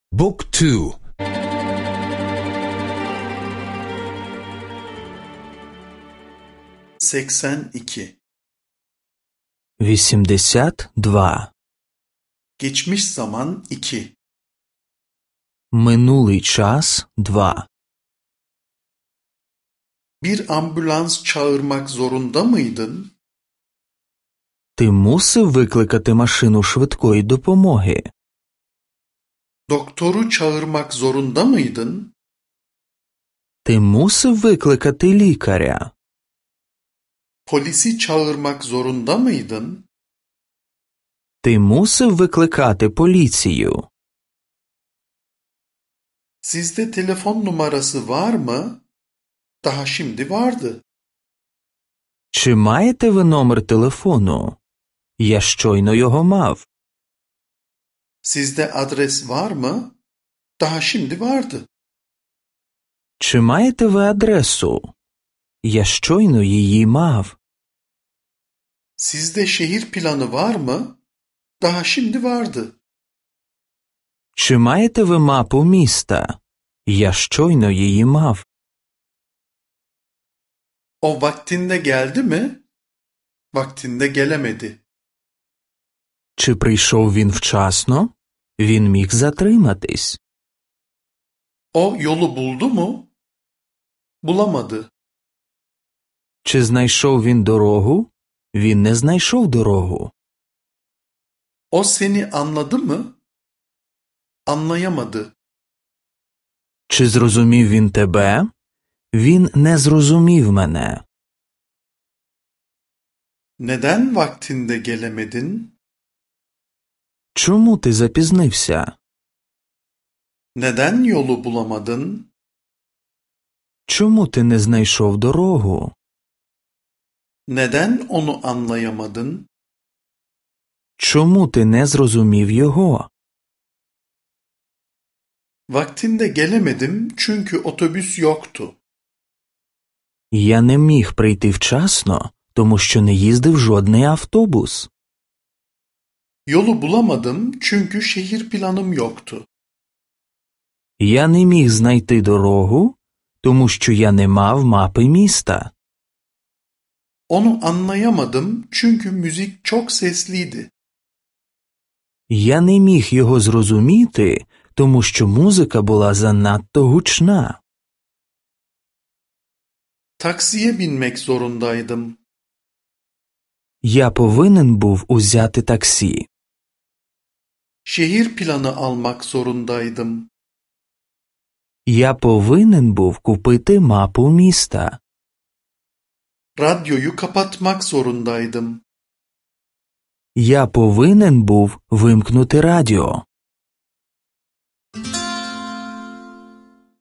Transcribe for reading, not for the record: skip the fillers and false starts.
Book 2. 82. 82. Geçmiş zaman 2. Минулий час 2. Bir ambulans çağırmak zorunda mıydın? Ти мусив викликати машину швидкої допомоги? Doktoru çağırmak zorunda mıydın? Ти мусив викликати лікаря? Polisi çağırmak zorunda mıydın? Ти мусив викликати поліцію? Sizde telefon numarası var mı? Daha şimdi vardı. Чи маєте ви номер телефону? Я щойно його мав. Sizde adres var mı? Daha şimdi vardı. Чи маєте ви адресу? Я щойно її мав. Sizde şehir planı var mı? Daha şimdi vardı. Чи маєте ви мапу міста? Я щойно її мав. O vaktinde geldi mi? Vaktinde gelemedi. Чи прийшов він вчасно? Він міг затриматись. O yolu buldu mu? Bulamadı. Чи знайшов він дорогу? Він не знайшов дорогу. O seni anladı mı? Anlayamadı. Чи зрозумів він тебе? Він не зрозумів мене. Neden vaktinde gelemedin? Чому ти запізнився? Neden yolu bulamadın? Чому ти не знайшов дорогу? Neden onu anlayamadın? Чому ти не зрозумів його? Vaktinde gelemedim çünkü otobüs yoktu. Я не міг прийти вчасно, тому що не їздив жодний автобус. Yolu bulamadım çünkü şehir planım yoktu. Я не міг знайти дорогу, тому що я не мав мапи міста. Onu anlayamadım çünkü müzik çok sesliydi. Я не міг його зрозуміти, тому що музика була занадто гучна. Taksiye binmek zorundaydım. Я повинен був узяти таксі. Şehir planı almak zorundaydım. Я повинен був купити мапу міста. Radyoyu kapatmak zorundaydım. Я повинен був вимкнути радіо.